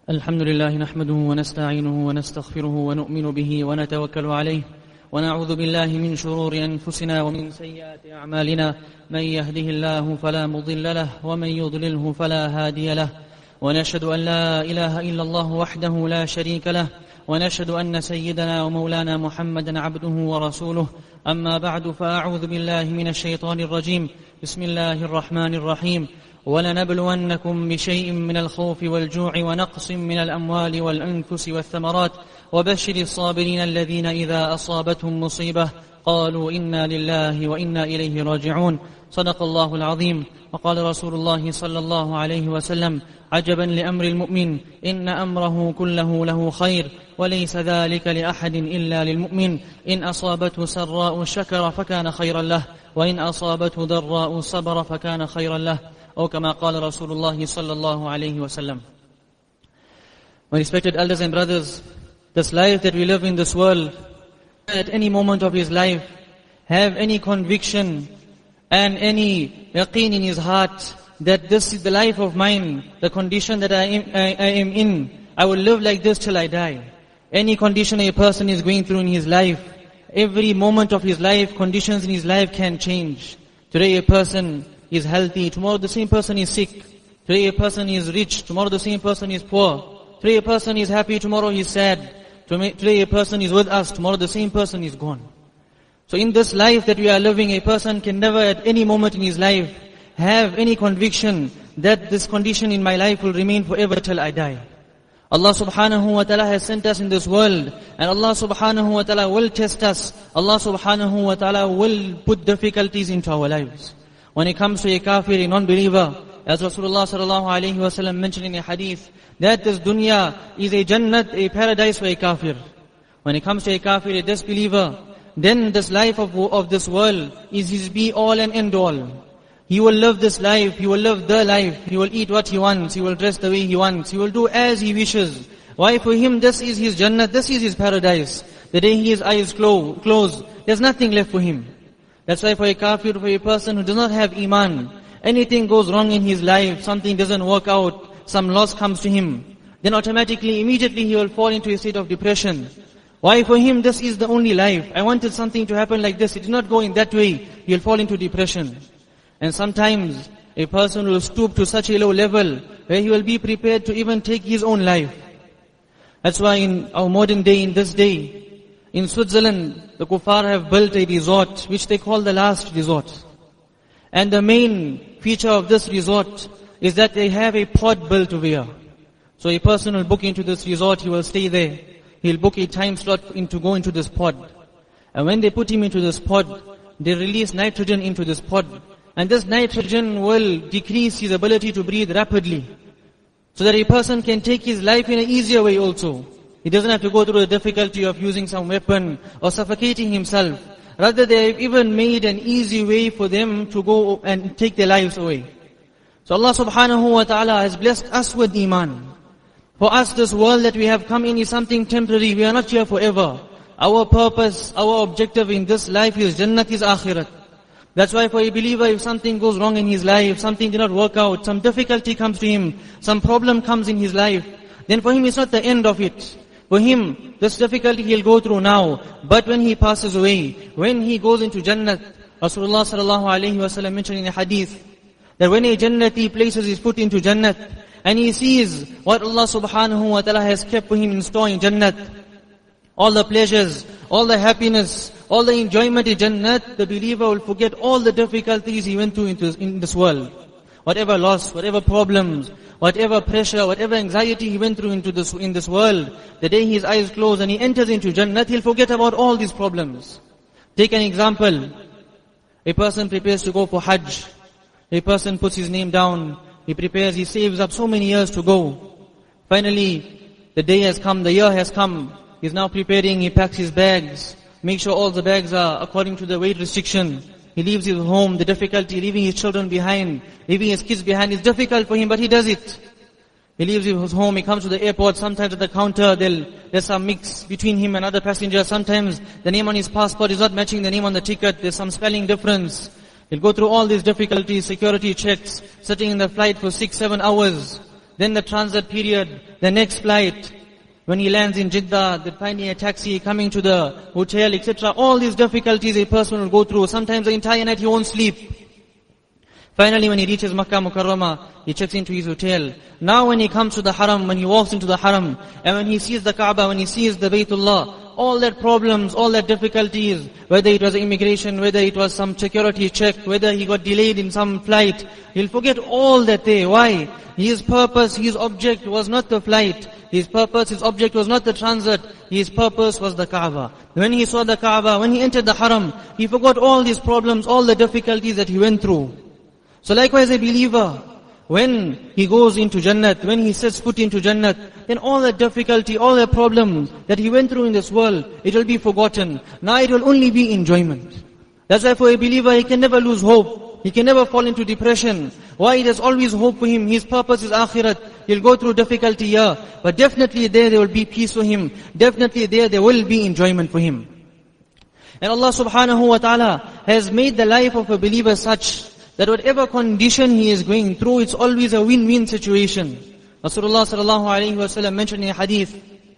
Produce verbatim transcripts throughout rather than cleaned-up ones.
الحمد لله نحمده ونستعينه ونستغفره ونؤمن به ونتوكل عليه ونعوذ بالله من شرور أنفسنا ومن سيئات أعمالنا من يهده الله فلا مضل له ومن يضلله فلا هادي له ونشهد أن لا إله إلا الله وحده لا شريك له ونشهد أن سيدنا ومولانا محمدا عبده ورسوله أما بعد فأعوذ بالله من الشيطان الرجيم بسم الله الرحمن الرحيم ولنبلونكم بشيء من الخوف والجوع ونقص من الأموال والأنفس والثمرات وبشر الصابرين الذين إذا أصابتهم مصيبة قالوا إنا لله وإنا إليه راجعون صدق الله العظيم وقال رسول الله صلى الله عليه وسلم عجبا لأمر المؤمن إن أمره كله له خير وليس ذلك لأحد إلا للمؤمن إن أصابته سراء شكر فكان خيرا له وإن أصابته ضراء صبر فكان خيرا له أو كما قال رسول الله صلى الله عليه وسلم. My respected elders and brothers, this life that we live in this world, at any moment of his life, have any conviction and any yaqeen in his heart that this is the life of mine, the condition that I am, I, I am in, I will live like this till I die. Any condition a person is going through in his life, every moment of his life, conditions in his life can change. Today a person is healthy, tomorrow the same person is sick. Today a person is rich, tomorrow the same person is poor. Today a person is happy, tomorrow he is sad. Today a person is with us, tomorrow the same person is gone. So in this life that we are living, a person can never at any moment in his life have any conviction that this condition in my life will remain forever till I die. Allah subhanahu wa ta'ala has sent us in this world, and Allah subhanahu wa ta'ala will test us. Allah subhanahu wa ta'ala will put difficulties into our lives. When it comes to a kafir, a non-believer, as Rasulullah sallallahu alayhi wa sallam mentioned in a hadith, that this dunya is a jannat, a paradise for a kafir. When it comes to a kafir, a disbeliever, then this life of, of this world is his be-all and end-all. He will live this life, he will live the life, he will eat what he wants, he will dress the way he wants, he will do as he wishes. Why? For him this is his jannat, this is his paradise. The day his eyes clo- close, there's nothing left for him. That's why for a kafir, for a person who does not have iman, anything goes wrong in his life, something doesn't work out, some loss comes to him, then automatically, immediately he will fall into a state of depression. Why? For him this is the only life. I wanted something to happen like this, it did not go in that way, he will fall into depression. And sometimes a person will stoop to such a low level where he will be prepared to even take his own life. That's why in our modern day, in this day, in Switzerland, the kuffar have built a resort which they call the last resort. And the main feature of this resort is that they have a pod built over here. So a person will book into this resort, he will stay there. He'll book a time slot in to go into this pod. And when they put him into this pod, they release nitrogen into this pod. And this nitrogen will decrease his ability to breathe rapidly. So that a person can take his life in an easier way also. He doesn't have to go through the difficulty of using some weapon or suffocating himself. Rather, they have even made an easy way for them to go and take their lives away. So Allah subhanahu wa ta'ala has blessed us with iman. For us, this world that we have come in is something temporary. We are not here forever. Our purpose, our objective in this life is Jannat, is Akhirat. That's why for a believer, if something goes wrong in his life, something did not work out, some difficulty comes to him, some problem comes in his life, then for him it's not the end of it. For him, this difficulty he'll go through now, but when he passes away, when he goes into Jannat, Rasulullah sallallahu alayhi wa sallam mentioned in a hadith, that when a Jannati places his foot into Jannat, and he sees what Allah subhanahu wa ta'ala has kept for him in store in Jannat, all the pleasures, all the happiness, all the enjoyment in Jannat, the believer will forget all the difficulties he went through in this world. Whatever loss, whatever problems, whatever pressure, whatever anxiety he went through into this, in this world, the day his eyes close and he enters into Jannat, he'll forget about all these problems. Take an example. A person prepares to go for Hajj. A person puts his name down, he prepares, he saves up so many years to go. Finally, the day has come, the year has come. He's now preparing, he packs his bags, make sure all the bags are according to the weight restriction. He leaves his home, the difficulty, leaving his children behind, leaving his kids behind is difficult for him, but he does it. He leaves his home, he comes to the airport, sometimes at the counter, there's some mix between him and other passengers. Sometimes the name on his passport is not matching the name on the ticket, there's some spelling difference. He'll go through all these difficulties, security checks, sitting in the flight for six, seven hours. then the transit period, the next flight, when he lands in Jeddah, the finding a taxi, coming to the hotel, et cetera. All these difficulties a person will go through. Sometimes the entire night he won't sleep. Finally, when he reaches Makkah Mukarramah, he checks into his hotel. Now when he comes to the Haram, when he walks into the Haram, and when he sees the Kaaba, when he sees the Baytullah, all that problems, all that difficulties, whether it was immigration, whether it was some security check, whether he got delayed in some flight, he'll forget all that day. Why? His purpose, his object was not the flight. His purpose, his object was not the transit. His purpose was the Kaaba. When he saw the Kaaba, when he entered the Haram, he forgot all these problems, all the difficulties that he went through. So likewise a believer, when he goes into Jannat, when he sets foot into Jannat, then all the difficulty, all the problems that he went through in this world, it will be forgotten. Now it will only be enjoyment. That's why for a believer, he can never lose hope. He can never fall into depression. Why? There's always hope for him. His purpose is akhirat. He'll go through difficulty here, but definitely there, there will be peace for him. Definitely there, there will be enjoyment for him. And Allah subhanahu wa ta'ala has made the life of a believer such that whatever condition he is going through, it's always a win-win situation. Rasulullah sallallahu alayhi wa sallam mentioned in a hadith,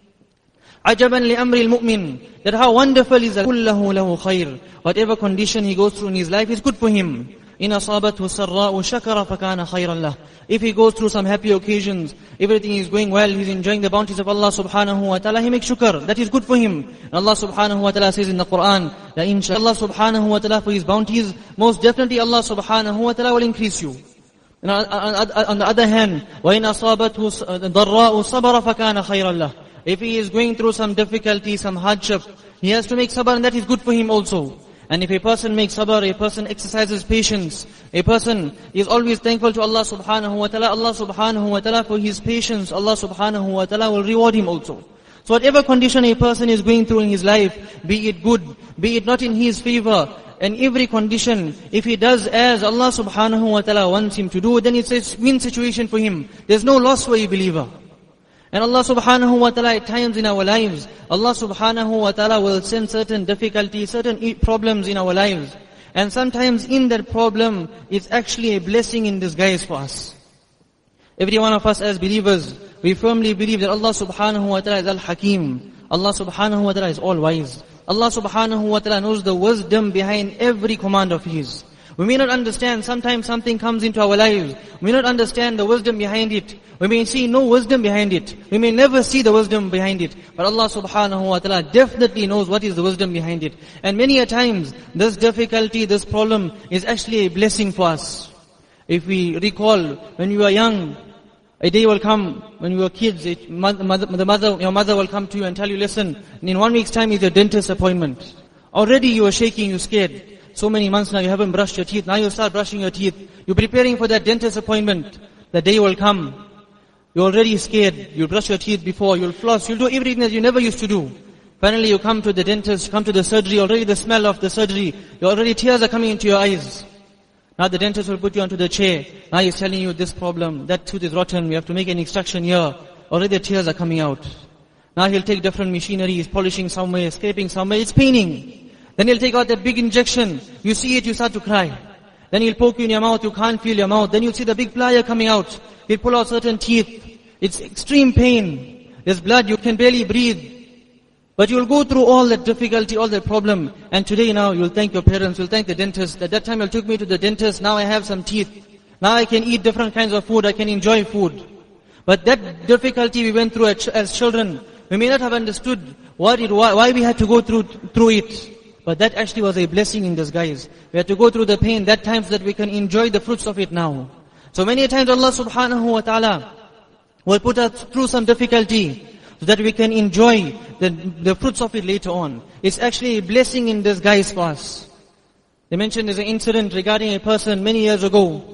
عَجَبًا لِأَمْرِ الْمُؤْمِنِ, that how wonderful is that كُلَّهُ لَهُ خَيْرٌ. Whatever condition he goes through in his life is good for him. إِنْ أَصَابَتْهُ سَرَّاءُ شَكَرَ فَكَانَ خَيْرًا لَهُ. If he goes through some happy occasions, everything is going well, he's enjoying the bounties of Allah subhanahu wa ta'ala, he makes shukr. That is good for him. And Allah subhanahu wa ta'ala says in the Quran, that insha Allah subhanahu wa ta'ala for his bounties, most definitely Allah subhanahu wa ta'ala will increase you. And on the other hand, وَإِنْ أَصَابَتْهُ ضَرَّاءُ صَبَرَ فَكَانَ خَيْرًا لَهُ. If he is going through some difficulty, some hardship, he has to make sabr, and that is good for him also. And if a person makes sabr, a person exercises patience, a person is always thankful to Allah subhanahu wa ta'ala, Allah subhanahu wa ta'ala for his patience, Allah subhanahu wa ta'ala will reward him also. So whatever condition a person is going through in his life, be it good, be it not in his favor, and every condition, if he does as Allah subhanahu wa ta'ala wants him to do, then it's a win situation for him. There's no loss for a believer. And Allah subhanahu wa ta'ala at times in our lives, Allah subhanahu wa ta'ala will send certain difficulties, certain problems in our lives. And sometimes in that problem, it's actually a blessing in disguise for us. Every one of us as believers, we firmly believe that Allah subhanahu wa ta'ala is Al-Hakim. Allah subhanahu wa ta'ala is all-wise. Allah subhanahu wa ta'ala knows the wisdom behind every command of His. We may not understand, sometimes something comes into our lives. We may not understand the wisdom behind it. We may see no wisdom behind it. We may never see the wisdom behind it. But Allah subhanahu wa ta'ala definitely knows what is the wisdom behind it. And many a times, this difficulty, this problem is actually a blessing for us. If we recall, when we were young, a day will come, when we were kids, it, mother, mother, the mother, your mother will come to you and tell you, listen, in one week's time is your dentist appointment. Already you are shaking, you're scared. So many months now you haven't brushed your teeth. Now you start brushing your teeth. You're preparing for that dentist appointment. The day will come. You're already scared. You'll brush your teeth before. You'll floss. You'll do everything that you never used to do. Finally you come to the dentist, come to the surgery. Already the smell of the surgery. You're already tears are coming into your eyes. Now the dentist will put you onto the chair. Now he's telling you this problem. That tooth is rotten. We have to make an extraction here. Already the tears are coming out. Now he'll take different machinery. He's polishing somewhere, scraping somewhere. It's paining. Then he'll take out that big injection. You see it, you start to cry. Then he'll poke you in your mouth, you can't feel your mouth. Then you'll see the big plier coming out. He'll pull out certain teeth. It's extreme pain. There's blood, you can barely breathe. But you'll go through all that difficulty, all that problem. And today now, you'll thank your parents, you'll thank the dentist. At that time, you took me to the dentist, now I have some teeth. Now I can eat different kinds of food, I can enjoy food. But that difficulty we went through as children, we may not have understood what it, why we had to go through, through it. But that actually was a blessing in disguise. We had to go through the pain that time so that we can enjoy the fruits of it now. So many times Allah subhanahu wa ta'ala will put us through some difficulty so that we can enjoy the, the fruits of it later on. It's actually a blessing in disguise for us. They mentioned there's an incident regarding a person many years ago.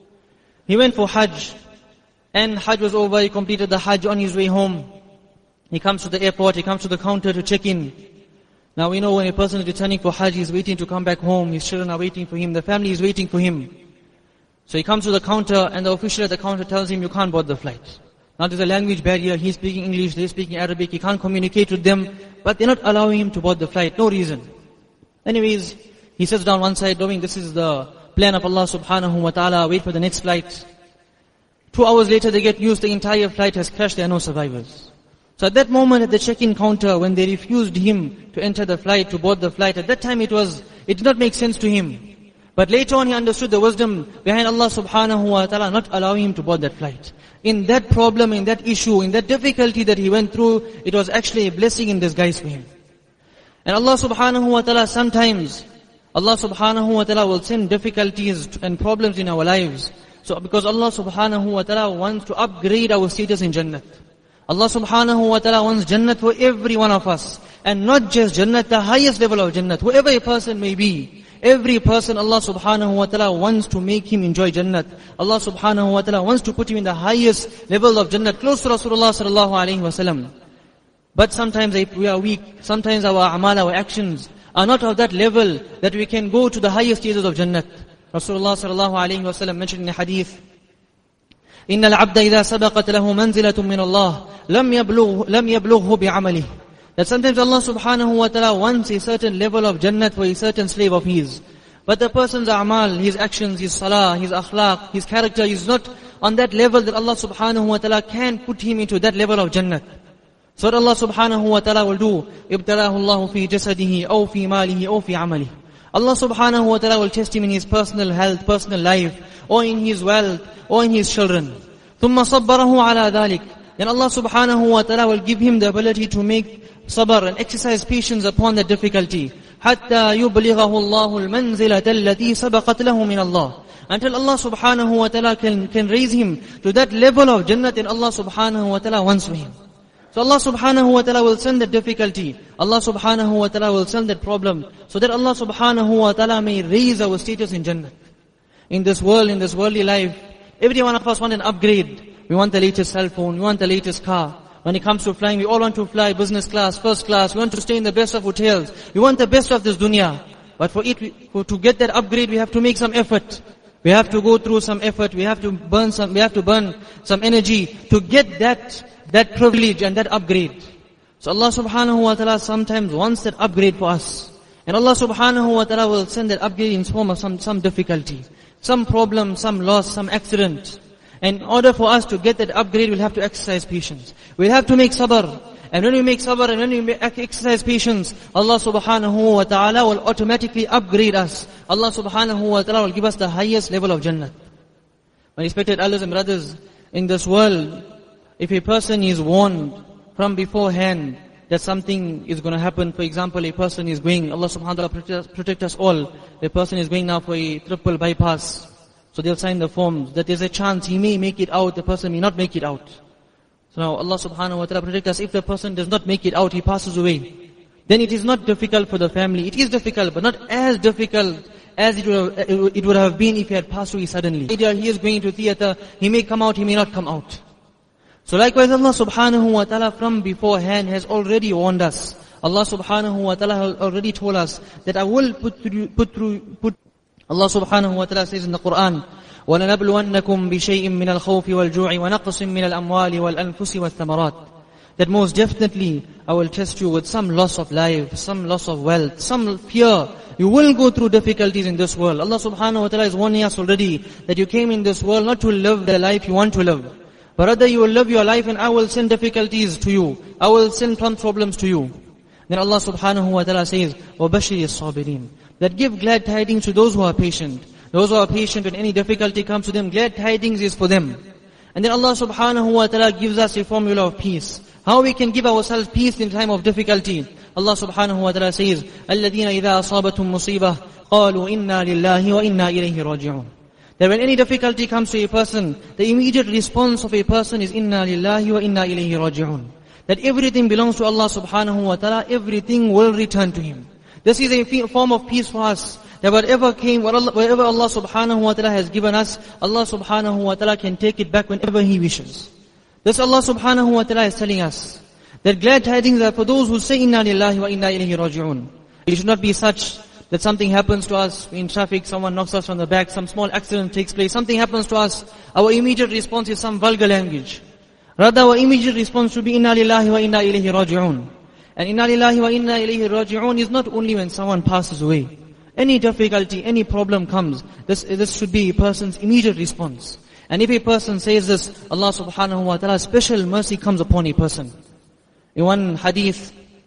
He went for Hajj. And Hajj was over, he completed the Hajj on his way home. He comes to the airport, he comes to the counter to check in. Now we know when a person is returning for Hajj, he's waiting to come back home, his children are waiting for him, the family is waiting for him. So he comes to the counter and the official at the counter tells him, you can't board the flight. Now there's a language barrier, he's speaking English, they're speaking Arabic, he can't communicate with them, but they're not allowing him to board the flight, no reason. Anyways, he sits down one side, knowing this is the plan of Allah subhanahu wa ta'ala, wait for the next flight. Two hours later they get news the entire flight has crashed, there are no survivors. So at that moment at the check-in counter, when they refused him to enter the flight, to board the flight, at that time it was, it did not make sense to him. But later on he understood the wisdom behind Allah subhanahu wa ta'ala not allowing him to board that flight. In that problem, in that issue, in that difficulty that he went through, it was actually a blessing in disguise for him. And Allah subhanahu wa ta'ala sometimes, Allah subhanahu wa ta'ala will send difficulties and problems in our lives. So because Allah subhanahu wa ta'ala wants to upgrade our status in Jannat. Allah subhanahu wa ta'ala wants Jannat for every one of us. And not just Jannat, the highest level of Jannat. Whoever a person may be, every person Allah subhanahu wa ta'ala wants to make him enjoy Jannat. Allah subhanahu wa ta'ala wants to put him in the highest level of Jannat, close to Rasulullah sallallahu alayhi wa sallam. But sometimes we are weak. Sometimes our amal, our actions are not of that level that we can go to the highest stages of Jannat. Rasulullah sallallahu alayhi wa sallam mentioned in a hadith, إِنَّ الْعَبْدَ إِذَا سَبَقَتْ لَهُ مَنْزِلَةٌ مِّنَ اللَّهِ لَمْ يَبْلُغْهُ لَمْ يَبْلُغْهُ بِعَمَلِهِ. That sometimes Allah subhanahu wa ta'ala wants a certain level of Jannat for a certain slave of his. But the person's a'mal, his actions, his salah, his akhlaq, his character is not on that level that Allah subhanahu wa ta'ala can put him into that level of Jannat. So what Allah subhanahu wa ta'ala will do, ابْتَلَاهُ اللَّهُ فِي جَسَدِهِ أَوْ فِي مَالِهِ أَوْ فِي عَمَلِهِ. Allah subhanahu wa ta'ala will test him in his personal health, personal life, or in his wealth, or in his children. ثُمَّ صَبَّرَهُ عَلَى ذَلِكَ. Then Allah subhanahu wa ta'ala will give him the ability to make sabr and exercise patience upon that difficulty. حَتَّى يُبْلِغَهُ اللَّهُ الْمَنْزِلَةَ الَّتِي سَبَقَتْ لَهُ مِنَ اللَّهِ. Until Allah subhanahu wa ta'ala can, can raise him to that level of Jannat and Allah subhanahu wa ta'ala wants for him. So Allah subhanahu wa ta'ala will send that difficulty. Allah subhanahu wa ta'ala will send that problem, so that Allah subhanahu wa ta'ala may raise our status in Jannah. In this world, in this worldly life, every one of us want an upgrade. We want the latest cell phone, we want the latest car. When it comes to flying, we all want to fly business class, first class. We want to stay in the best of hotels. We want the best of this dunya. But for it, for, to get that upgrade, we have to make some effort. We have to go through some effort. We have to burn some, we have to burn some energy to get that that privilege and that upgrade. So Allah subhanahu wa ta'ala sometimes wants that upgrade for us. And Allah subhanahu wa ta'ala will send that upgrade in form of some, some difficulty, some problem, some loss, some accident. And in order for us to get that upgrade, we'll have to exercise patience. We'll have to make sabr. And when we make sabr and when we make exercise patience, Allah subhanahu wa ta'ala will automatically upgrade us. Allah subhanahu wa ta'ala will give us the highest level of Jannah. My respected elders and brothers, in this world, if a person is warned from beforehand that something is going to happen, for example, a person is going, Allah subhanahu wa ta'ala protect us, protect us all, a person is going now for a triple bypass. So they'll sign the forms that there's a chance he may make it out, the person may not make it out. So now Allah subhanahu wa ta'ala protect us. If the person does not make it out, he passes away, then it is not difficult for the family. It is difficult, but not as difficult as it would have, it would have been if he had passed away suddenly. He is going to theater, he may come out, he may not come out. So likewise Allah subhanahu wa ta'ala from beforehand has already warned us. Allah subhanahu wa ta'ala has already told us that I will put through, put through, put, Allah subhanahu wa ta'ala says in the Quran, وَلَنَبْلُوَنَّكُمْ بِشَيْءٍ مِّنَ الْخَوْفِ وَالْجُوعِ وَنَقْصٍ مِّنَ الْأَمْوَالِ وَالْأَنفُسِ وَالثَّمَرَاتِ. That most definitely I will test you with some loss of life, some loss of wealth, some fear. You will go through difficulties in this world. Allah subhanahu wa ta'ala is warning us already that you came in this world not to live the life you want to live, but rather you will live your life and I will send difficulties to you. I will send some problems to you. Then Allah subhanahu wa ta'ala says, وَبَشِّرِ الصَّابِرِينَ. That give glad tidings to those who are patient. Those who are patient when any difficulty comes to them, glad tidings is for them. And then Allah subhanahu wa ta'ala gives us a formula of peace. How we can give ourselves peace in time of difficulty. Allah subhanahu wa ta'ala says, الَّذِينَ إِذَا أَصَابَتْهُمْ مُصِيبَةٌ قَالُوا إِنَّا لِلَّهِ وَإِنَّا إِلَيْهِ رَاجِعُونَ. That when any difficulty comes to a person, the immediate response of a person is Inna lillahi wa inna ilayhi raji'un. That everything belongs to Allah subhanahu wa ta'ala, everything will return to Him. This is a form of peace for us. That whatever came, whatever Allah subhanahu wa ta'ala has given us, Allah subhanahu wa ta'ala can take it back whenever He wishes. This Allah subhanahu wa ta'ala is telling us that glad tidings are for those who say Inna lillahi wa inna ilayhi raji'un. It should not be such that something happens to us in traffic, someone knocks us from the back, some small accident takes place, something happens to us, our immediate response is some vulgar language. Rather, our immediate response should be Inna lillahi wa inna ilayhi raji'un. And Inna lillahi wa inna ilayhi raji'un is not only when someone passes away. Any difficulty, any problem comes, this, this should be a person's immediate response. And if a person says this, Allah subhanahu wa ta'ala, special mercy comes upon a person. In one hadith,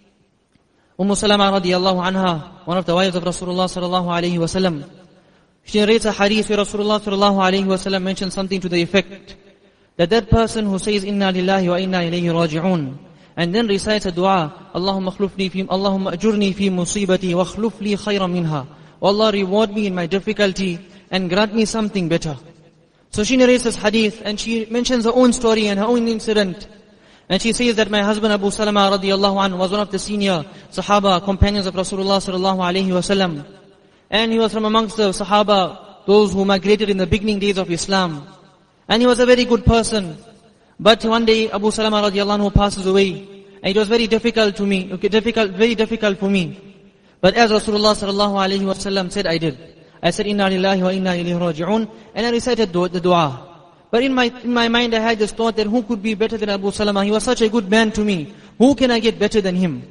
Umm Salama radiallahu anha, one of the wives of Rasulullah sallallahu alayhi wa sallam, she narrates a hadith where Rasulullah sallallahu alayhi wa sallam mentioned something to the effect that that person who says, Inna lillahi wa inna ilayhi raji'un, and then recites a dua, Allahumma akhlufni fi, Allahumma ajurni fi musibati wa akhlufli khayran minha. O Allah, reward me in my difficulty and grant me something better. So she narrates this hadith and she mentions her own story and her own incident. And she says that my husband Abu Salama radiallahu anhu was one of the senior Sahaba, companions of Rasulullah sallallahu alayhi wa sallam. And he was from amongst the Sahaba, those who migrated in the beginning days of Islam. And he was a very good person. But one day Abu Salama radiallahu anhu passes away. And it was very difficult to me, okay, difficult, very difficult for me. But as Rasulullah sallallahu alayhi wa sallam said, I did. I said, Inna lillahi wa inna ilayhi raji'un. And I recited the dua. But in my in my mind I had this thought that who could be better than Abu Salama? He was such a good man to me. Who can I get better than him?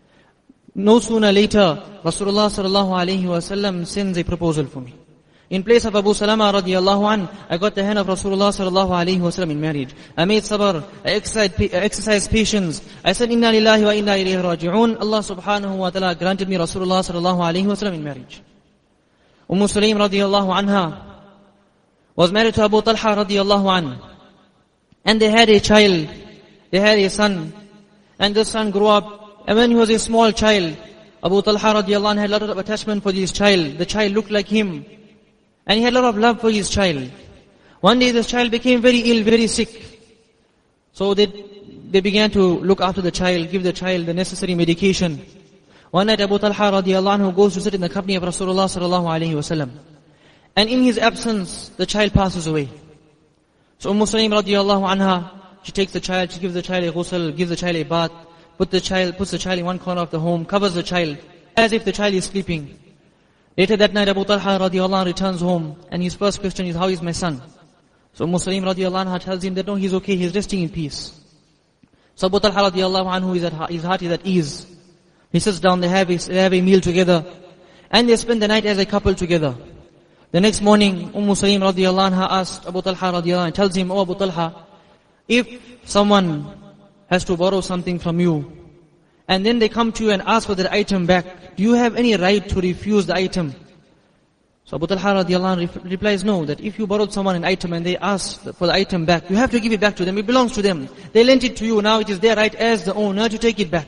No sooner later, Rasulullah sallallahu alayhi wa sallam sends a proposal for me. In place of Abu Salama radiallahu an, I got the hand of Rasulullah sallallahu alayhi wa sallam in marriage. I made sabr, I exercised, exercised patience. I said, Inna lillahi wa inna ilayhi raji'un. Allah subhanahu wa ta'ala granted me Rasulullah sallallahu alayhi wa sallam in marriage. Umm Sulaym radiallahu anha was married to Abu Talha radiallahu an. And they had a child. They had a son. And the son grew up. And when he was a small child, Abu Talha radiallahu an had a lot of attachment for this child. The child looked like him. And he had a lot of love for his child. One day this child became very ill, very sick. So they, they began to look after the child, give the child the necessary medication. One night Abu Talha radiallahu anhu goes to sit in the company of Rasulullah sallallahu alayhi wa sallam. And in his absence, the child passes away. So Umm Sulaym radiallahu anha, she takes the child, she gives the child a ghusl, gives the child a bath, put the child, puts the child in one corner of the home, covers the child, as if the child is sleeping. Later that night, Abu Talha radiallahu anhu returns home, and his first question is, how is my son? So Umm Sulaym radiallahu anha tells him that no, he's okay, he's resting in peace. So Abu Talha radiallahu anhu, is at, his heart is at ease. He sits down, they have, a, they have a meal together, and they spend the night as a couple together. The next morning, Umm Sulaym radiallahu anha asked Abu Talha radiallahu anha, tells him, oh Abu Talha, if someone has to borrow something from you, and then they come to you and ask for that item back, do you have any right to refuse the item? So Abu Talha radiallahu anhu replies, no, that if you borrowed someone an item and they ask for the item back, you have to give it back to them, it belongs to them. They lent it to you, now it is their right as the owner to take it back.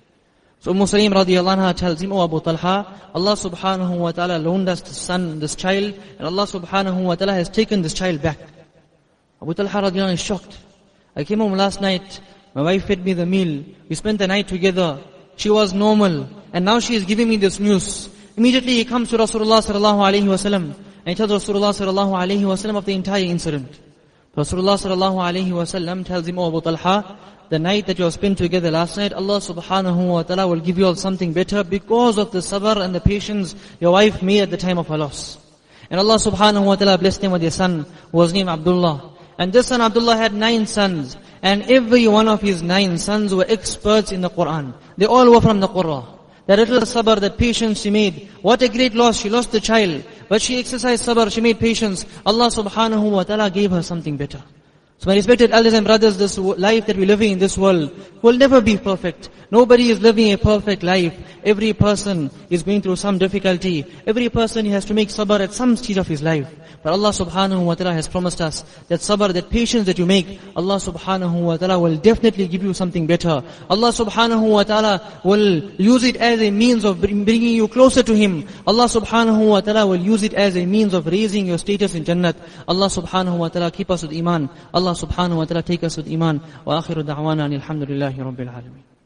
So Umm Sulaym radiallahu anha tells him, oh Abu Talha, Allah subhanahu wa ta'ala loaned us this son, this child, and Allah subhanahu wa ta'ala has taken this child back. Abu Talha radiallahu anha is shocked. I came home last night, my wife fed me the meal, we spent the night together, she was normal, and now she is giving me this news. Immediately he comes to Rasulullah sallallahu alayhi wa sallam, and he tells Rasulullah sallallahu alayhi wa sallam of the entire incident. Rasulullah sallallahu alayhi wa sallam tells him, oh Abu Talha, the night that you have spent together last night, Allah subhanahu wa ta'ala will give you all something better because of the sabr and the patience your wife made at the time of her loss. And Allah subhanahu wa ta'ala blessed him with a son who was named Abdullah. And this son Abdullah had nine sons. And every one of his nine sons were experts in the Qur'an. They all were from the Qur'an. That little sabr, that patience she made. What a great loss, she lost the child. But she exercised sabr, she made patience. Allah subhanahu wa ta'ala gave her something better. So my respected elders and brothers, this life that we're living in this world will never be perfect. Nobody is living a perfect life. Every person is going through some difficulty. Every person has to make sabr at some stage of his life. But Allah subhanahu wa ta'ala has promised us that sabr, that patience that you make, Allah subhanahu wa ta'ala will definitely give you something better. Allah subhanahu wa ta'ala will use it as a means of bringing you closer to Him. Allah subhanahu wa ta'ala will use it as a means of raising your status in Jannat. Allah subhanahu wa ta'ala keep us with Iman. Allah subhanahu wa ta'ala take us with Iman. Wa akhiru da'wana alhamdulillahi rabbil alameen.